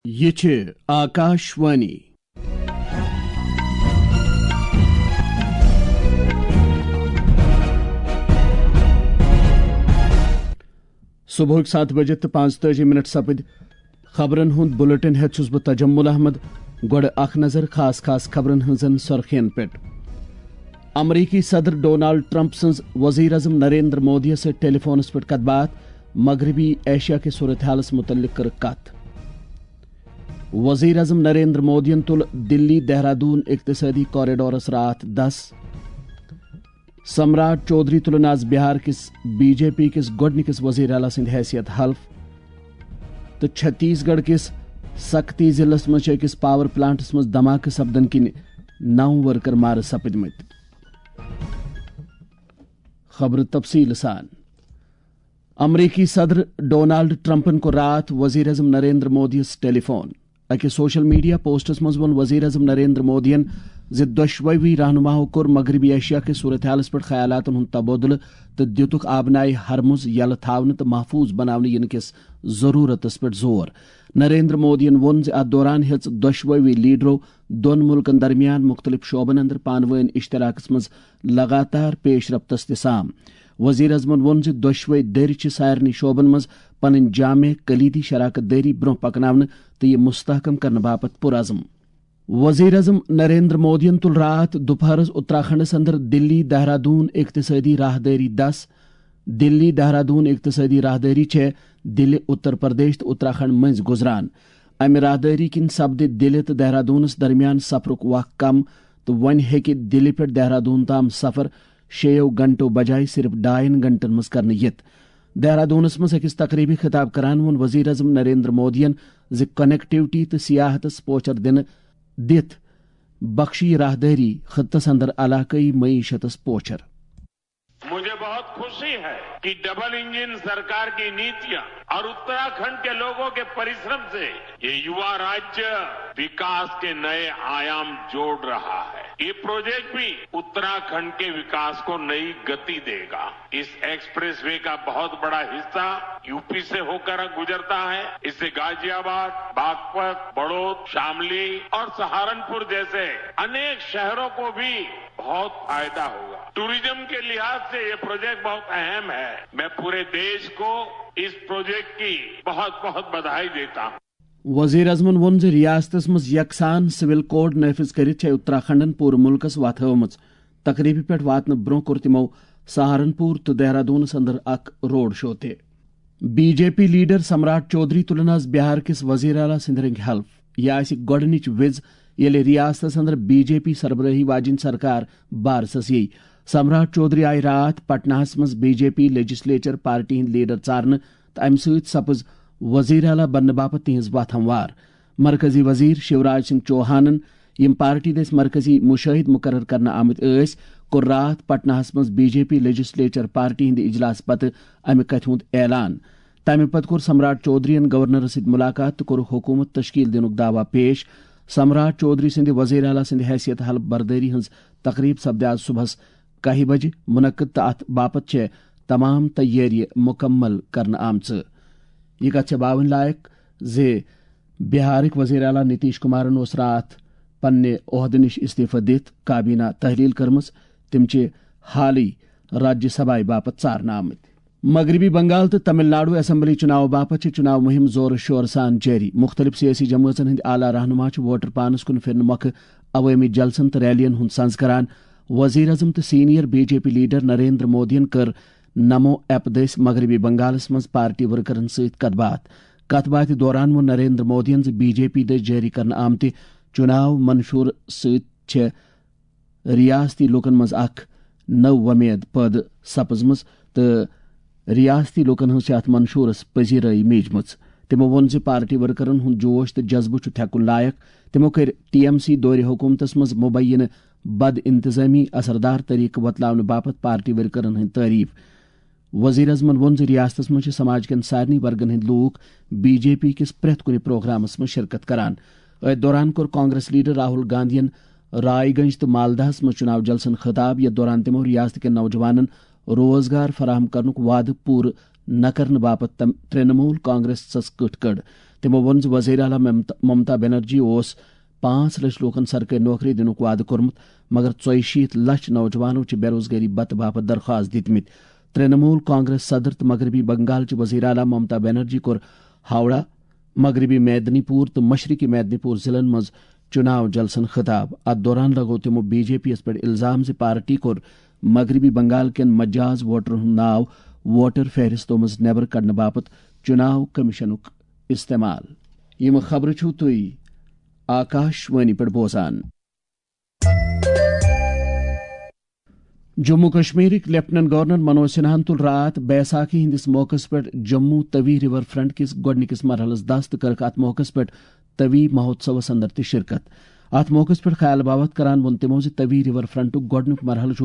یہ چھے آکاشوانی صبح 7 بجے تو 45 سپد خبرن ہند بلٹن ہیت چھس بہ تجمل احمد گوڑ اخ نظر خاص خبرن ہنزن سرخین پٹ۔ امریکی صدر ڈونالڈ ٹرمپ سنز وزیر اعظم نریندر مودی سے ٹیلی فونس پہ کت بات، مغربی ایشیا کے صورتحالس متعلق کر کت۔ وزیر اعظم نریندر مودی تل دلی دہرادون اقتصادی کوریڈورس رات 10۔ سمراٹ چودھری تلن آز بہار کس بی جے پی کس گوڈنکس وزیر اعلیٰ سند حیثیت حلف۔ تو چھتیس گڑھ کس سکتی ضلع مز اکس پاور پلانٹس مز دھماکہ سپدن کن 9 ورکر مار سپدمت۔ خبر تفصیل سان۔ امریکی صدر ڈونالڈ ٹرمپن کو رات وزیر اعظم Narendra Modi telephone. X social media posts مز ون وزیر اعظم نریندر مودین دشوئی رہنماؤں کور مغربی ایشیا کے صورتحالس پہ خیالات ہند تبادلہ تو دتک آبنائے ہرمز یل تھاون تو محفوظ بنانے ین کس ضرورتس پہ زور۔ نریندر مودین وون ات دوران ہیچ دشوئی لیڈرو دون ملکن درمیان مختلف شعبن اندر پانوین اشتراکس مز لگاتار پیش رفتس تسام۔ وزیر اعظمن وون دشوئی دیر سارنی شعبن مز پن جامع کلیدی شراکت داری برہ پکناون تو یہ مستحکم کرنے باپت پرعزم۔ وزیر اعظم نریندر مودین تل رات دوپہرس اتراکھنڈس اندر دلی دہرادون اقتصادی راہداری 10۔ دلی دہرادون اقتصادی راہداری چھ دلی اتر پردیش تو اتراکھنڈ مز گزران۔ امہ راہداری کن سپد دلی تو دہرادونس درمیان سفرک وقت کم تو ون ہیکہ دلی پہ دہرادون تام سفر 6 گھنٹوں بجائے صرف 2.5 گھنٹن مز کرنے یت۔ دہرادونس مز اکس تقریبی خطاب کران ون وزیر اعظم نریندر مودین کنیکٹیوٹی تو سیاحتس پوچر دت بخشی راہداری خطس اندر علاقائی معیشتس پوچر۔ مجھے بہت خوشی ہے کہ ڈبل انجن سرکار کی نیتیاں اور اتراکھنڈ کے لوگوں کے پریشرم سے یہ یوا راجیہ وکاس کے نئے آیام جوڑ رہا ہے۔ یہ پروجیکٹ بھی اتراکھنڈ کے وکاس کو نئی گتی دے گا۔ اس ایکسپریس وے کا بہت بڑا حصہ یو پی سے ہو کر گزرتا ہے۔ اس سے غازی آباد، باغپت، بڑود، شاملی اور سہارنپور جیسے انیک شہروں کو بھی بہت فائدہ ہوگا۔ ٹوریزم کے لحاظ سے یہ پروجیکٹ بہت اہم ہے۔ میں پورے دیش کو اس پروجیکٹ کی بہت بہت بدھائی دیتا ہوں۔ وزیر اعظمن وون ریاستس مز یکساں سول کوڈ نافذ کرت اتراکھنڈن پور ملکس وت ہمت۔ تقریبی پہ واتن برہ کور تمو سہارنپور تو دہرادونس اندر اک روڈ شو تہ۔ B J P leader Samrat Chaudhary تلن آز بہار کس وزیر اعلیٰ سند رنگ حلف۔ یہ آس گۄڈنچ وز ییٚلہِ ریاستس اندر بی جے پی سربراہی واجن سرکار بارسس یی۔ سمراٹ چودھری آئی رات پٹنہس مز B J P legislature party ہند لیڈر ژارنہ تو امہ ست سپز وزیر اعلیٰ بننے باپت تہذ وت ہموار۔ مرکزی وزیر شیوراج سنگھ چوہانن یم پارٹی دس مرکزی مشاہد مقرر کرنا آمت کور رات پٹنہس مز B J P legislature party ہند اجلاس پتہ امہ کتھ ہند اعلان۔ تمہ پتہ کور سمراٹ چودھرین گورنر ست ملاقات تو کور حکومت تشکیل دنک دعوی پیش۔ سمراٹ چودھری سند وزیر اعلیٰ سند حیثیت حلف برداری ہز تقریب سپد آز صبح 1 بجے منعقد تو ات باپت چھ تمام تیاری مکمل کرنا آمچ۔ یہ کت باون لائق زِ بہارک وزیر اعلیٰ نتیش کمارن اس رات پنہ عہدہ نش استعفی دت کابینہ تحلیل کرمز۔ تم حالی راجیہ سبھا باپت ژارنہ آمت۔ مغربی بنگال تو تمل ناڈو اسمبلی چناو باپت چناو مہم زور شور سان جاری۔ مختلف سیاسی جماعتن ہند اعلیٰ رہنما ووٹر پانس کن پھرن موقع عوامی جلسن تو ریلین ہند سنز کران۔ وزیر اعظم تو senior B J P leader Narendra مودین کر نمو ایپ دس مغربی بنگالس مز پارٹی ورکرن ست کت بات دوران وہ نریندر مودین بی جے پی دس جاری کرنا آمت چناو منشور ست ریاستی لوکن مز اخ نو ومید پید سپزمز تو ریاستی لوکن ہز ات منشورس پذیرائی میجمت۔ تمو وون پارٹی ورکرن ہند جوش تو جذبہ تھکن لائق۔ تمو کر ٹی ایم سی دور حکومتس مز مبینہ بد انتظامی اثردار طریقہ وتلاؤن باپت پارٹی ورکرن ہند تعریف۔ وزیر اعظمن وون ریاستس مز سماج کن سارنی ورگن ہند لوک بی جے پی کس پریت کن پروگرامس مز شرکت کران۔ ات دوران کور کانگریس لیڈر راہل گاندھین رائے گنج تو مالدہس مز چناو جلسن خطاب، یتھ دوران تمو ریاست کے نوجوانن روزگار فراہم کرنک وعدہ پور نہ کرنے باپت ترنمول کانگریس کٹ کڑ۔ تمو وون وزیر اعلیٰ ممتا بنرجی 5 لچھ لوکن سرکاری نوکری دنک وعدہ کورمت مگر 64 لچھ نوجوانوں بے روزگاری بت باپت درخواست دتمت ترنمول کانگریس صدر تو مغربی بنگال وزیر اعلیٰ ممتا بنرجی کور ہاوڑہ مغربی میدنی پور تو مشرقی میدنی پور ضلع مز چناو جلسن خطاب ات دوران لگو تمو بی جے پی پہ الزام زِ پارٹی کور مغربی بنگال کن مجاز ووٹرن ہند ناو ووٹر فہرستو مز نیبر کڑنے باپت چناو کمیشنک استعمال یم خبر چھو تھی آکاشوانی پہ بوزان جموں کشمیرک لیفٹننٹ گورنر منوج سنہاہن تل رات بیساکھی ہندس موقع پہ جموں توی ریور فرنٹ کس گوڈنکس مرحلس دست کرک ات موقع پہ توی مہوتسوس اندر تہ شرکت ات موقع پہ خیال باوت کران وون تمو توی ریور فرنٹک گوڈنک مرحلہ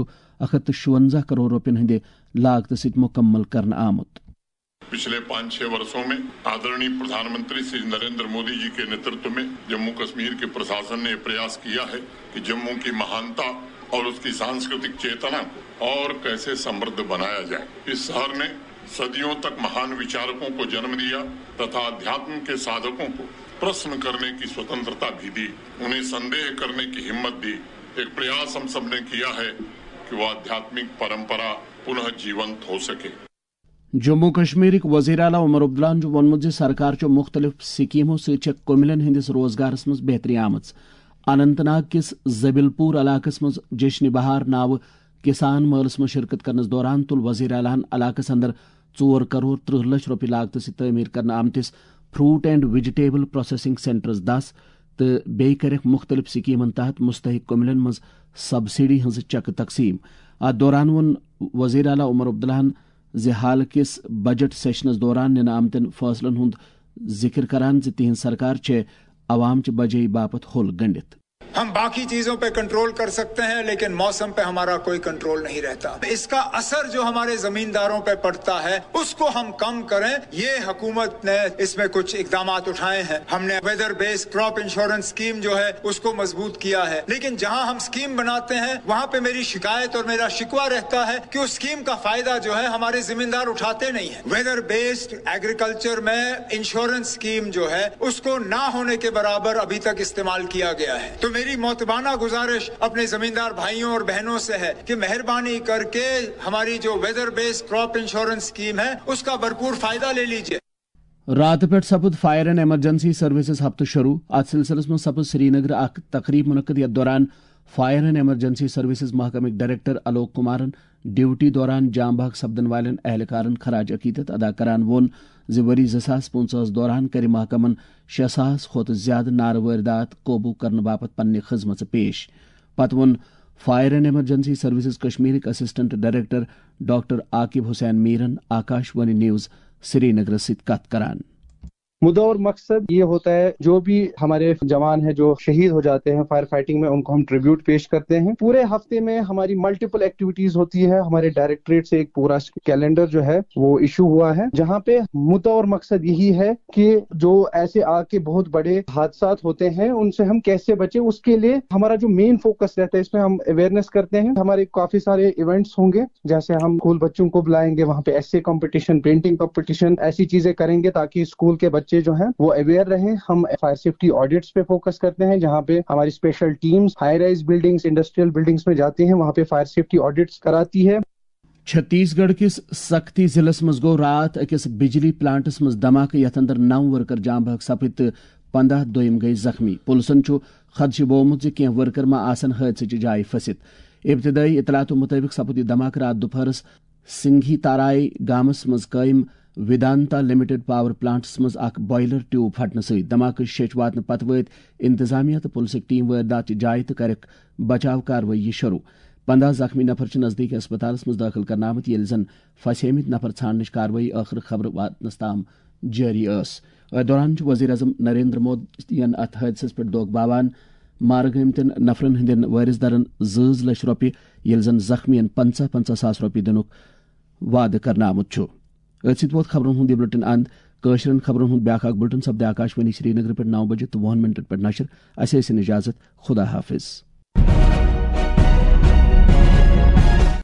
156 کروڑ روپین ہندے لاگت ست مکمل کرنا آمت. پچھلے 5-6 برسوں میں آدرنی پردھان منتری श्री नरेंद्र मोदी जी के नेतृत्व में जम्मू कश्मीर के प्रशासन ने प्रयास किया है कि जम्मू की महानता और उसकी सांस्कृतिक चेतना को और कैसे समृद्ध बनाया जाए. इस शहर ने सदियों तक महान विचारकों को जन्म दिया तथा अध्यात्म के साधकों को प्रश्न करने की स्वतंत्रता भी दी, उन्हें संदेह करने की हिम्मत दी. एक प्रयास हम सब ने किया है कि वो आध्यात्मिक परंपरा पुनः जीवंत हो सके. जम्मू कश्मीर वजीर आला उमर अब्दुल्लाहन वोनमुत सरकार चो मुख्तलिफ स्कीमों से कुमिलन हंदिस रोजगारस मज बेहतरी आमच. अनंतनाग किस जबिलपुर इलाकस मज जश्न बहार नाव किसान मेलस में शिरकत करनस दौरान तुल वजीर आलाहन इलाकस अंदर 4 करोड़ 30 लक्ष रुपये लागत से तमीर करने आमतिस fruit and vegetable processing centres 10 तो बे करक मुख्तलिफ स्कीमन तहत मुस्तहिक कुमिलन मज सब्सिडी हज चक तकसीम. अत दौरान वोन वजीर आला उमर अब्दुल्लाहन हाल किस बजट सेशनस दौरान निन आमतन फैसलन हुंद जिक्र करान तिहंद सरकार चे अवाम च बजई बापत होल गंडित. हम बाकी चीजों पे कंट्रोल कर सकते हैं लेकिन मौसम पे हमारा कोई कंट्रोल नहीं रहता. इसका असर जो हमारे जमींदारों पे पड़ता है उसको हम कम करें. ये हुकूमत ने इसमें कुछ इकदाम उठाए हैं. हमने weather based crop insurance scheme जो है उसको मजबूत किया है. लेकिन जहां हम स्कीम बनाते हैं वहां पे मेरी शिकायत और मेरा शिकवा रहता है कि उस स्कीम का फायदा जो है हमारे जमींदार उठाते नहीं है. वेदर बेस्ड एग्रीकल्चर में इंश्योरेंस स्कीम जो है उसको ना होने के बराबर अभी तक इस्तेमाल किया गया है. तो मेरी मोतबाना गुजारिश अपने जमींदार भाइयों और बहनों से है कि मेहरबानी करके हमारी जो weather based crop insurance scheme है उसका भरपूर फायदा ले लीजिए. रात पे सपद फायर एंड एमरजेंसी सर्विसेज हफ्त शुरू. अत सिलसिलस में सपद श्रीनगर अख तकरीब मुनक्कद यथ दौरान फायर एंड एमरजेंसी सर्विसेज महकमक डायरेक्टर आलोक कुमारन ड्यूटी दौरान जाम बहक सपदन वालन एहलकारन खराज अकीदत अदा करान वोन वरी 2055 दौरान कर महकमन 6,000 खोत ज्यादा नार वारदात काबू करने बापत पन्ने खिजमत पेश. पत वोन fire and emergency services Kashmir assistant director doctor Aqib Hussain मीरन आकाशवाणी न्यूज श्रीनगर से कत करान. मुद्दा और मकसद ये होता है जो भी हमारे जवान हैं जो शहीद हो जाते हैं फायर फाइटिंग में उनको हम ट्रिब्यूट पेश करते हैं. पूरे हफ्ते में हमारी मल्टीपल एक्टिविटीज होती है. हमारे डायरेक्टरेट से एक पूरा कैलेंडर जो है वो इशू हुआ है जहाँ पे मुद्दा और मकसद यही है कि जो ऐसे आग के बहुत बड़े हादसात होते हैं उनसे हम कैसे बचे. उसके लिए हमारा जो मेन फोकस रहता है इसमें हम अवेयरनेस करते हैं. हमारे काफी सारे इवेंट्स होंगे जैसे हम स्कूल बच्चों को बुलाएंगे, वहाँ पे एस्से कॉम्पिटिशन, पेंटिंग कॉम्पिटिशन, ऐसी चीजें करेंगे ताकि स्कूल के बच्चे जो हैं वो अवेयर रहें. हम फायर सेफ्टी ऑडिट्स पे फोकस करते हैं जहाँ पे हमारी special teams high rise buildings, industrial buildings में जाती हैं, वहाँ पे फायर सेफ्टी ऑडिट्स कराती है. छत्तीसगढ़ किस सख्ती जिलस मज गो रात अकिस बिजली प्लांटस मज धमाके यथ अंदर 9 वर्कर जाम बहक सपित 15 दोयम गई जख्मी. पुलिसन खदश बोमुत कह वर्कर मा आसन हादसे जाय फसित. इब्तदाई इतलात मुताबिक सपुत धमाक रात दोपहरस सिंघी ताराई गामस मज कायम विदांता लिमिटेड पावर प्लांट्स मज अख बॉयलर ट्यूब फटने सत. धमाक शेच वातन पत वत इंतजामिया तो पुलिस टीम वारदात जाय तो कर बचाव कार्रवाई शुरू. 15 जख्मी नफर नजदीक अस्पताल मज दाखिल करना आमत ये जन फसेमित नफर छानच कार्रवाई आखिर खबर वातनस ताम जारी. दौरान वजीर अजम नरेंद्र मोदी अत हादस पे दोग बावान. मार गमतन नफरन हंदन वारिस दरन 2 लाख रुपये ये जन जख्मियन 50,000 रुपये दिनुक वाद करना आमुत. वोत खबरन हुंद बुलेटिन अंद कशरन खबरन हुंद ब्याख बुलेटिन सपदे आकाशवाणी श्रीनगर पे 9 बजे तो 20 मिनट पे नशर. असे इजाजत. खुदा हाफिज.